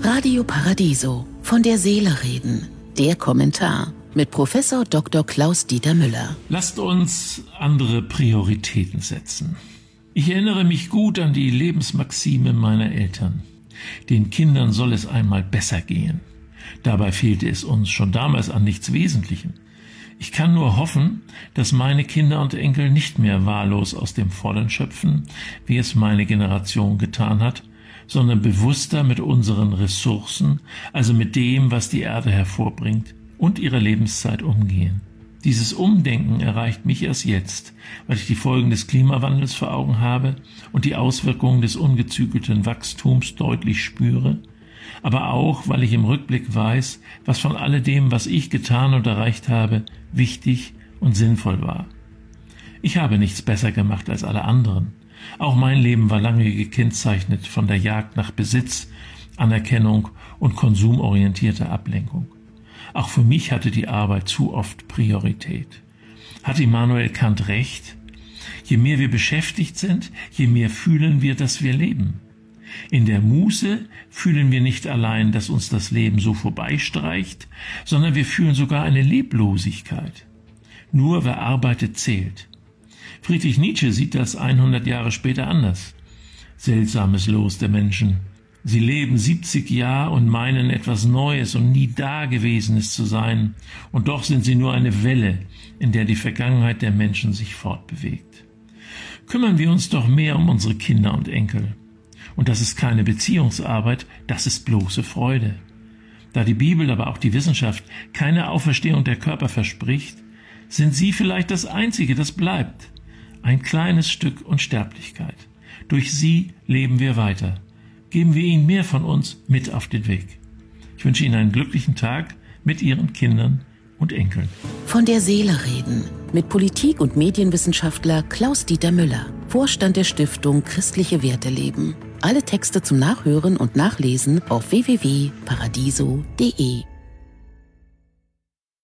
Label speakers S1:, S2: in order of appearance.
S1: Radio Paradiso, von der Seele reden. Der Kommentar mit Professor Dr. Klaus-Dieter Müller.
S2: Lasst uns andere Prioritäten setzen. Ich erinnere mich gut an die Lebensmaxime meiner Eltern. Den Kindern soll es einmal besser gehen. Dabei fehlte es uns schon damals an nichts Wesentlichem. Ich kann nur hoffen, dass meine Kinder und Enkel nicht mehr wahllos aus dem Vollen schöpfen, wie es meine Generation getan hat, sondern bewusster mit unseren Ressourcen, also mit dem, was die Erde hervorbringt, und ihrer Lebenszeit umgehen. Dieses Umdenken erreicht mich erst jetzt, weil ich die Folgen des Klimawandels vor Augen habe und die Auswirkungen des ungezügelten Wachstums deutlich spüre, aber auch, weil ich im Rückblick weiß, was von alledem, was ich getan und erreicht habe, wichtig und sinnvoll war. Ich habe nichts besser gemacht als alle anderen. Auch mein Leben war lange gekennzeichnet von der Jagd nach Besitz, Anerkennung und konsumorientierter Ablenkung. Auch für mich hatte die Arbeit zu oft Priorität. Hat Immanuel Kant recht? Je mehr wir beschäftigt sind, je mehr fühlen wir, dass wir leben. In der Muße fühlen wir nicht allein, dass uns das Leben so vorbeistreicht, sondern wir fühlen sogar eine Leblosigkeit. Nur wer arbeitet, zählt. Friedrich Nietzsche sieht das 100 Jahre später anders. Seltsames Los der Menschen. Sie leben 70 Jahre und meinen etwas Neues und nie Dagewesenes zu sein, und doch sind sie nur eine Welle, in der die Vergangenheit der Menschen sich fortbewegt. Kümmern wir uns doch mehr um unsere Kinder und Enkel. Und das ist keine Beziehungsarbeit, das ist bloße Freude. Da die Bibel, aber auch die Wissenschaft keine Auferstehung der Körper verspricht, sind sie vielleicht das Einzige, das bleibt. Ein kleines Stück Unsterblichkeit. Durch sie leben wir weiter. Geben wir ihnen mehr von uns mit auf den Weg. Ich wünsche Ihnen einen glücklichen Tag mit Ihren Kindern und Enkeln.
S1: Von der Seele reden mit Politik- und Medienwissenschaftler Klaus-Dieter Müller, Vorstand der Stiftung Christliche Werte leben. Alle Texte zum Nachhören und Nachlesen auf www.paradiso.de.